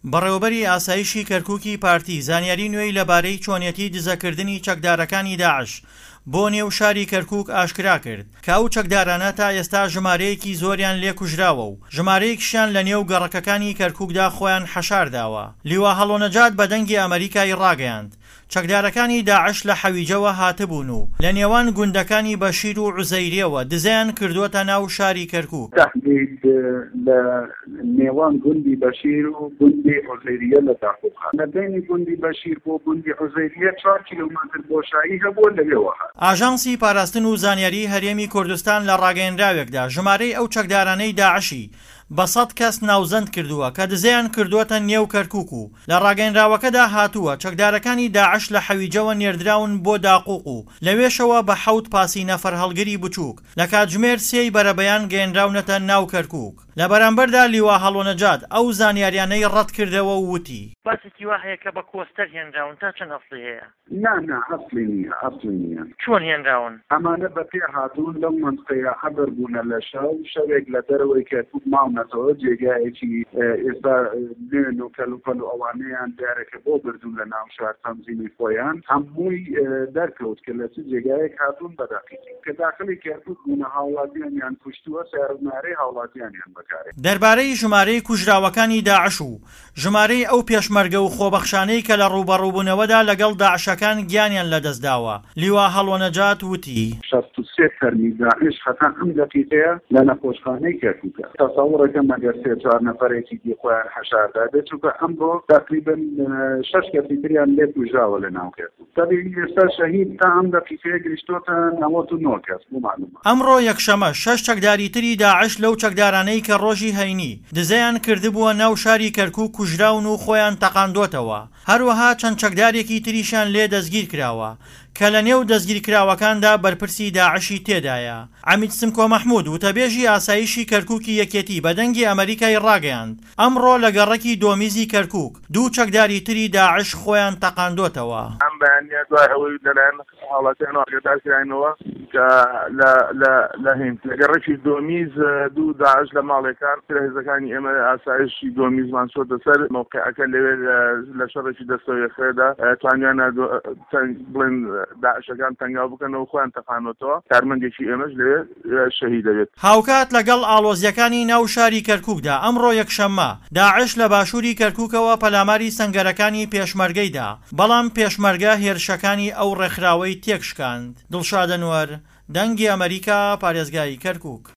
بەڕێوەبەری ئاسایشی کەرکووکی پارتی زانیاری نوێی لەبارەی چۆنیەتی دزەکردنی چەکدارەکانی داعش بۆ نێو شاری کەرکووک ئاشکرا کرد کە ئەو چەکدارانە تا ئێستا ژمارەیەکی زۆریان لێکوژراوە و ژمارەیەکیشیان لە نێو گەڕەکەکانی کەرکووکدا خۆیان حەشارداوە. لیوا هەڵۆنەجات بە دەنگی ئەمریکای ڕاگەیاند چەکدارەکانی داعش لە حەویجەوە هاتبوون و لە نێوان گوندەکانی بەشیر و عوزەیریەوە دزیان کردووەتە ناو شاری کەرکووک. تحدید لە نێوان گوندی بەشیر و گوندی عوزەیریە لە داخوخان لە بینی گوندی بەشیر بۆ گوندی عوزەیریە 4 کیلۆمەتر بۆشایی هەبووە لەوێەوە. ئاژانسی پاراستن و زانیاری هەرێمی کوردستان لە ڕاگەیەنراوێکدا ژمارەی ئەو چەکدارانەی داعشی بە 100 کەس ناوزەند کردووە کە دزیان کردووەتە نێو کەرکووک و لە ڕاگەیەنراوەکەدا هاتووە چەکدارەکانی داعش لە حەویجەوە نێردراون بۆ داقوق و لەوێشەوە بە 7 پاسی نەفەر هەڵگری بچووک لە کاتژمێر 3 بەرەبەیان گەیەنراونەتە ناو کەرکووک. لە بەرامبەردا لیوا هەڵۆنەجات ئەو زانیاریانەی ڕەت کردەوە و وتی باسێکی وا هەیە کە بە کۆستەر هێنراون تا چەند ئەسڵی هەیە؟ نا ئەسڵی نییە. چۆن هێنراون؟ ئەمانە بە پێ هاتوون لەو منطقەیە حەبەر بوونە لە شەوێک لە دەرەوەی کەرکووک ماونەتەوە جێگایەکی ئێستا نوێن و کەلوپەل و ئەوانەیان دیارەکە بۆ بردوون لە ناو شار تەنزیمی خۆیان هەمووی دەرکەوت کە لە چ جێگایەک هاتوون بەداقیقی کە داخلی کەرکووک بوونە هاوڵاتیانیان کوشتووە سیارەتنارەی هاوڵاتیانیان بەکارێت. دەربارەی ژمارەی کوژراوەکانی داعش و ژمارەی ئەو پێشمەرگە و خۆبەخشانەی کە لە ڕوبەڕووبوونەوەدا لەگەڵ داعشەکان گیانیان لەدەستداوە لیوا هەڵۆنەجات وتی 63 فەرمی داعش هەتا ئەم دەقیقەیە لە نەخۆشخانەی کەرکووکە تەسەوڕەکەم ئەگەر 3-4 نەفەرێکی دی خۆیان حەشاردا بێت چونکە ئەمڕۆ تقریبا 6 کەسی تریان لێ کوژراوە لە ناو کەرکووک. تەبیعی ئێستا شەهید تا ئەم دەقیقەیە گەیشتۆتە 99 کەس بۆ معلومات. ئەمڕۆ یەکشەمە 6 چەکداری تری داعش لەو چەکدارانەی کە ڕۆژی هەینی دزەیان کردبووە ناو شاری کەرکووک کوژراون و خۆیان تەقاندۆتەوە. هەروەها چەند چەکدارێکی تریشان لێ دەستگیر کراوە کە لە نێو دەستگیرکراوەکاندا بەرپرسی داعشی تێدایە. عەمید سمکۆ مەحموود وتەبێژی ئاسایشی کەرکووکی یەکێتی بە دەنگی ئەمریکای ڕاگەیاند ئەمڕۆ لە گەڕەکی دۆمیزی کەرکووک 2 چەکداری تری داعش خۆیان تەقاندۆتەوە. ئەم بەیانیە دوای ئەوەی لەلایەن هاوڵاتیان ئاگادارکراینەوە کە لە هێند لە گەڕەکی دۆمیز 2 داعش لە ماڵێکان هێزەکانی ئێمە ئاسایشی دۆمیزمان چۆتە سەر مۆقعەکە لەوێ لە شەڕێکی دەستەوەیەخێدا توانیان بڵێن داعشەکان تەنگاو بکەنەوە خۆیان تەقانۆتەوە کارمەندێکی ئێمەش لێ شەهید دەبێت. هاوکات لەگەڵ ئاڵۆزیەکانی ناو شاری کەرکووکدا ئەمڕۆ یەکشەممە داعش لە باشووری کەرکووکەوە پەلاماری سەنگەرەکانی پێشمەرگەیدا بەڵام پێشمەرگە هێرشەکانی ئەو ڕێکخراوەی تێکشکاند. دڵشاد ئەنوەر دەنگی ئەمریکا پارێزگای کەرکووک.